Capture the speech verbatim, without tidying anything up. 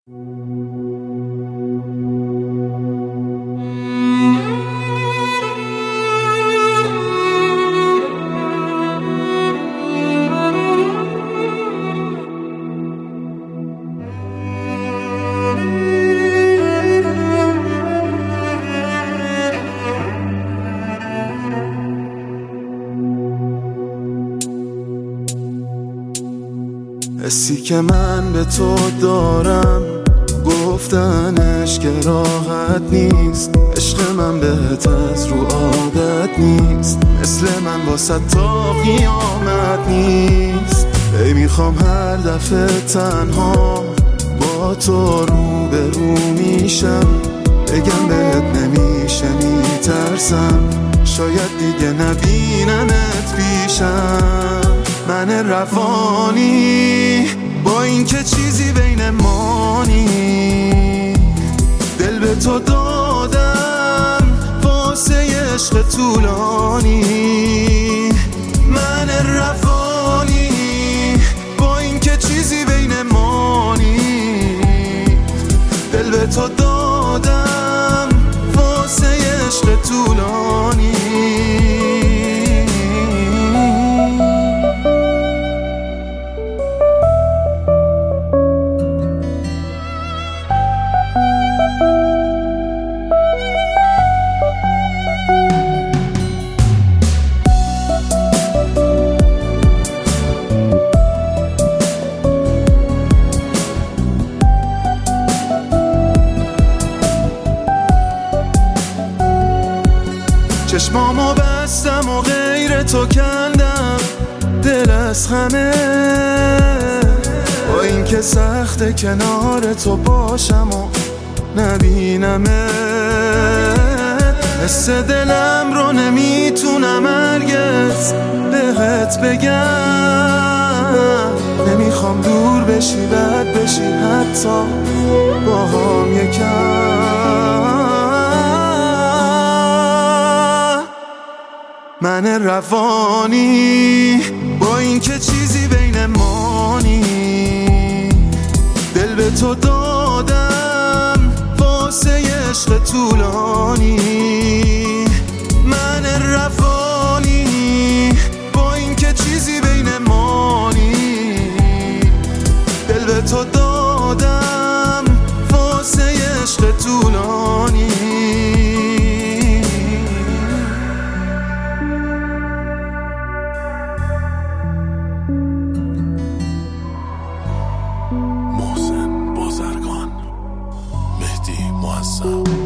حسی که من به تو دارم گفتنش که راحت نیست. عشق من بهت از رو عادت نیست، مثل من واسه تا قیامت نیست. ای میخوام هر دفعه تنها با تو رو به رو میشم، بگم بهت نمیشه میترسم، شاید دیگه نبینمت پیشم. من روانی با این که چیزی بین ما نی، دل به تو دادم واسه عشق طولانی. من روانی با این که چیزی بین ما نی، دل به تو دادم واسه عشق طولانی. چشمامو بستم و غیر تو کندم، دل از همه با این که سخته کنار تو باشم و نبینمه. حس دلم رو نمیتونم هرگز بهت بگم، نمیخوام دور بشی بد بشی حتی با هم یکم. من روانی با این که چیزی بین ما نی، دل به تو دادم واسه عشق طولانی. من روانی با این که چیزی بین ما نی، دل به تو دادم واسه عشق طولانی. محسن بازرگان، مهدی معظم.